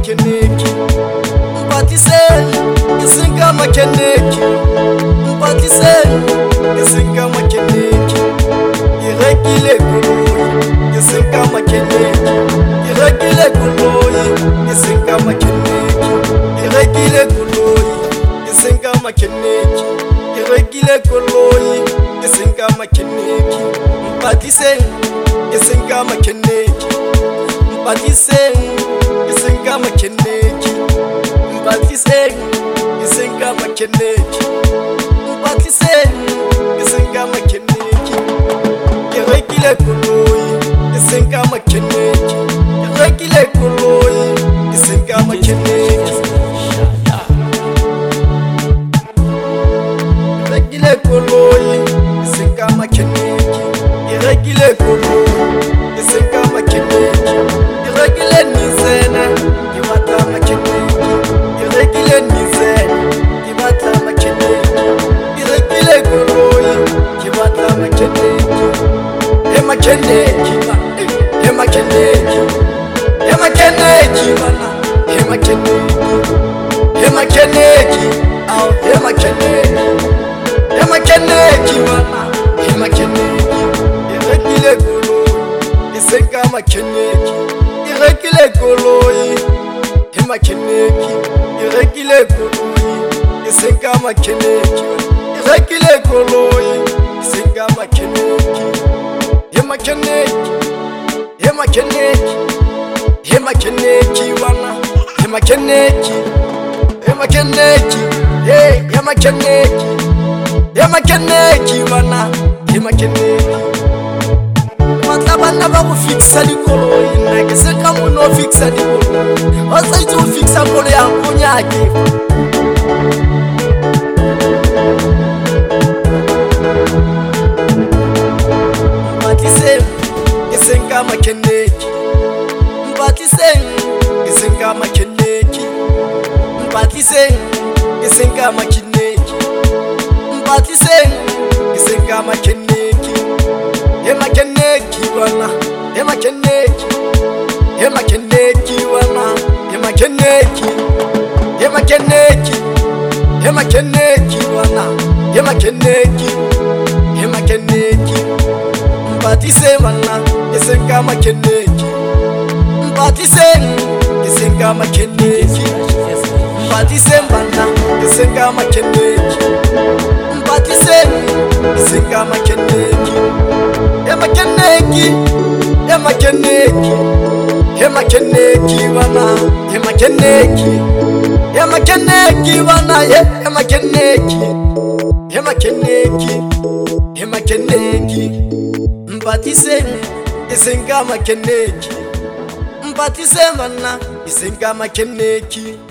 makeneki mpatiseni isinga makeneki mpatiseni isinga makeneki irekile koloyi isinga makeneki irekile koloyi isinga makeneki irekile koloyi isinga makeneki irekile koloyi isinga makeneki mpatiseni isinga makeneki mpatiseni isinga makeneki mpatiseni isinga makeneki mpatiseni isinga makeneki irekile koloyi isinga makeneki irekile koloyi isinga makeneki irekile koloyi isinga makeneki irekile koloyi isinga makeneki irekile nizene ibata makeneki irekile nizene ibata makeneki irekile koloyi ibata makeneki hemakeneki hemakeneki hemakeneki bana hemakeneki hemakeneki au hemakeneki hemakeneki bana hemakeneki irekile koloyi isinga makeneki irekile koloyi hemakeneki irekile koloyi isinga makeneki irekile koloyi isinga makeneki hemakeneki hemakeneki hemakeneki bana hemakeneki hemakeneki hey hemakeneki hemakeneki bana hemakeneki matlabana ba go fixa dikoloyi nna ke se ka mono fixa dikoloyi o sa itse go fixa kolo ya nkonyake mpatiseni isinga makeneki mpatiseni isinga makeneki mpatiseni isinga makeneki mpatiseni isinga makeneki hemakeneki bana hemakeneki hemakeneki bana hemakeneki hemakeneki hemakeneki bana hemakeneki hemakeneki mpatiseni bana isinga makeneki mpatiseni isinga makeneki mpatiseni bana isinga makeneki mpatiseni isinga makeneki hemakeneki hemakeneki hemakeneki bana hemakeneki hemakeneki bana hemakeneki hemakeneki hemakeneki mpatiseni isinga makeneki mpatiseni bana isinga makeneki